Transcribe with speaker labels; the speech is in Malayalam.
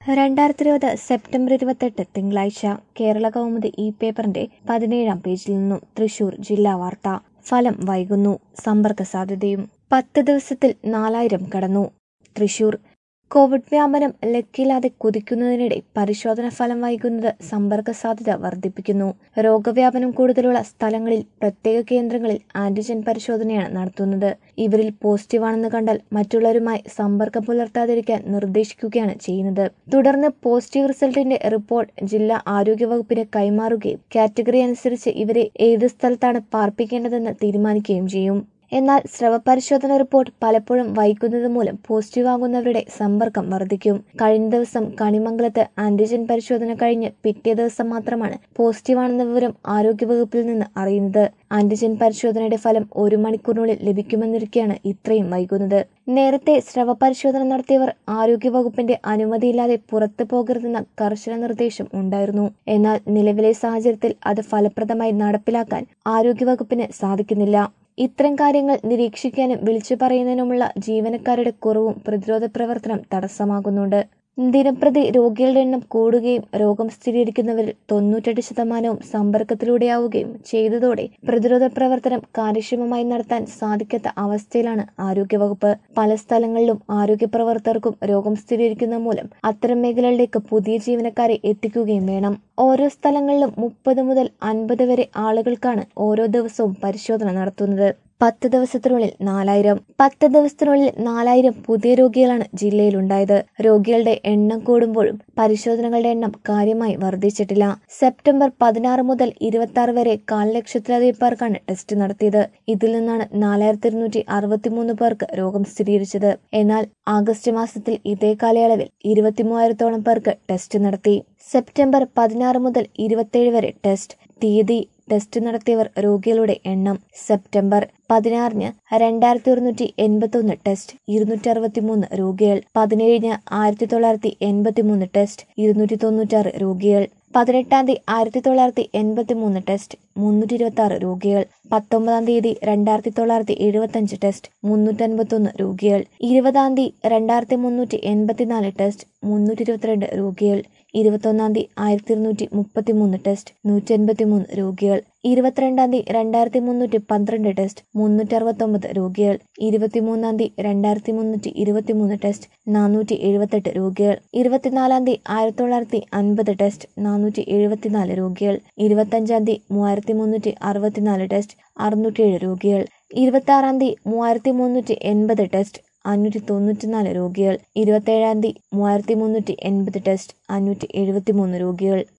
Speaker 1: 2020 സെപ്റ്റംബർ 28 തിങ്കളാഴ്ച കേരള കൗമുദി ഈ പേപ്പറിന്റെ 17-ാം പേജിൽ നിന്നും തൃശൂർ ജില്ലാ വാർത്ത. ഫലം വൈകുന്നു, സമ്പർക്ക സാധ്യതയും. 10 ദിവസത്തിൽ 4000 കടന്നു. തൃശൂർ. കോവിഡ് വ്യാപനം ലക്കില്ലാതെ കുതിക്കുന്നതിനിടെ പരിശോധന ഫലം വൈകുന്നത് സമ്പർക്ക സാധ്യത വർദ്ധിപ്പിക്കുന്നു. രോഗവ്യാപനം കൂടുതലുള്ള സ്ഥലങ്ങളിൽ പ്രത്യേക കേന്ദ്രങ്ങളിൽ ആന്റിജൻ പരിശോധനയാണ് നടത്തുന്നത്. ഇവരിൽ പോസിറ്റീവാണെന്ന് കണ്ടാൽ മറ്റുള്ളവരുമായി സമ്പർക്കം പുലർത്താതിരിക്കാൻ നിർദ്ദേശിക്കുകയാണ് ചെയ്യുന്നത്. തുടർന്ന് പോസിറ്റീവ് റിസൾട്ടിന്റെ റിപ്പോർട്ട് ജില്ലാ ആരോഗ്യവകുപ്പിന് കൈമാറുകയും കാറ്റഗറി അനുസരിച്ച് ഇവരെ ഏത് സ്ഥലത്താണ് പാർപ്പിക്കേണ്ടതെന്ന് തീരുമാനിക്കുകയും ചെയ്യും. എന്നാൽ സ്രവപരിശോധന റിപ്പോർട്ട് പലപ്പോഴും വൈകുന്നത് മൂലം പോസിറ്റീവ് ആകുന്നവരുടെ സമ്പർക്കം വർദ്ധിക്കും. കഴിഞ്ഞ ദിവസം കണിമംഗലത്ത് ആന്റിജൻ പരിശോധന കഴിഞ്ഞ് പിറ്റേ ദിവസം മാത്രമാണ് പോസിറ്റീവാണെന്ന വിവരം ആരോഗ്യവകുപ്പിൽ നിന്ന് അറിയുന്നത്. ആന്റിജൻ പരിശോധനയുടെ ഫലം 1 മണിക്കൂറിനുള്ളിൽ ലഭിക്കുമെന്നിരിക്കെയാണ് ഇത്രയും വൈകുന്നത്. നേരത്തെ സ്രവപരിശോധന നടത്തിയവർ ആരോഗ്യവകുപ്പിന്റെ അനുമതിയില്ലാതെ പുറത്തു പോകരുതെന്ന കർശന നിർദ്ദേശം ഉണ്ടായിരുന്നു. എന്നാൽ നിലവിലെ സാഹചര്യത്തിൽ അത് ഫലപ്രദമായി നടപ്പിലാക്കാൻ ആരോഗ്യവകുപ്പിന് സാധിക്കുന്നില്ല. ഇത്തരം കാര്യങ്ങൾ നിരീക്ഷിക്കാനും വിളിച്ചു പറയുന്നതിനുമുള്ള ജീവനക്കാരുടെ കുറവും പ്രതിരോധ പ്രവർത്തനം തടസ്സമാകുന്നുണ്ട്. ദിനംപ്രതി രോഗികളുടെ എണ്ണം കൂടുകയും രോഗം സ്ഥിരീകരിക്കുന്നവരിൽ 98% സമ്പർക്കത്തിലൂടെയാവുകയും ചെയ്തതോടെ പ്രതിരോധ പ്രവർത്തനം കാര്യക്ഷമമായി നടത്താൻ സാധിക്കാത്ത അവസ്ഥയിലാണ് ആരോഗ്യവകുപ്പ്. പല സ്ഥലങ്ങളിലും ആരോഗ്യ പ്രവർത്തകർക്കും രോഗം സ്ഥിരീകരിക്കുന്ന മൂലം അത്തരം മേഖലകളിലേക്ക് പുതിയ ജീവനക്കാരെ എത്തിക്കുകയും വേണം. ഓരോ സ്ഥലങ്ങളിലും 30 മുതൽ 50 വരെ ആളുകൾക്കാണ് ഓരോ ദിവസവും പരിശോധന നടത്തുന്നത്. 10 ദിവസത്തിനുള്ളിൽ 4000. 10 ദിവസത്തിനുള്ളിൽ 4000 പുതിയ രോഗികളാണ് ജില്ലയിലുണ്ടായത്. രോഗികളുടെ എണ്ണം കൂടുമ്പോഴും പരിശോധനകളുടെ എണ്ണം കാര്യമായി വർദ്ധിച്ചിട്ടില്ല. സെപ്റ്റംബർ 16 മുതൽ 26 വരെ 1,00,000-ലധികം പേർക്കാണ് ടെസ്റ്റ് നടത്തിയത്. ഇതിൽ നിന്നാണ് 4263 പേർക്ക് രോഗം സ്ഥിരീകരിച്ചത്. എന്നാൽ ആഗസ്റ്റ് മാസത്തിൽ ഇതേ കാലയളവിൽ 23,000-ഓളം പേർക്ക് ടെസ്റ്റ് നടത്തി. സെപ്റ്റംബർ 16 മുതൽ 27 വരെ ടെസ്റ്റ് തീയതി ടെസ്റ്റ് നടത്തിയവർ രോഗികളുടെ എണ്ണം. സെപ്റ്റംബർ 16-ന് 2181 ടെസ്റ്റ്, 263 രോഗികൾ. 17-ന് 1983 ടെസ്റ്റ്, 296 രോഗികൾ. 18-ാം തീയതി 1983 ടെസ്റ്റ്, 326 രോഗികൾ. 19-ാം തീയതി 2975 ടെസ്റ്റ്, 351 രോഗികൾ. 20-ാം തീയതി 2384 ടെസ്റ്റ്, 322 രോഗികൾ. 21-ാം തീയതി 1233 ടെസ്റ്റ്, 183 രോഗികൾ. 22-ാം തീയതി 2312 ടെസ്റ്റ്, 369 രോഗികൾ. 23-ാം തീയതി 2323 ടെസ്റ്റ്, 478 രോഗികൾ. 24-ാം തീയതി 1950 ടെസ്റ്റ്, 474 രോഗികൾ. 25-ാം തീയതി 3364 ടെസ്റ്റ്, 607 രോഗികൾ. 26-ാം തീയതി 3380 ടെസ്റ്റ്, 594 രോഗികൾ. 27-ാം തീയതി 3380 ടെസ്റ്റ്, 573 രോഗികൾ.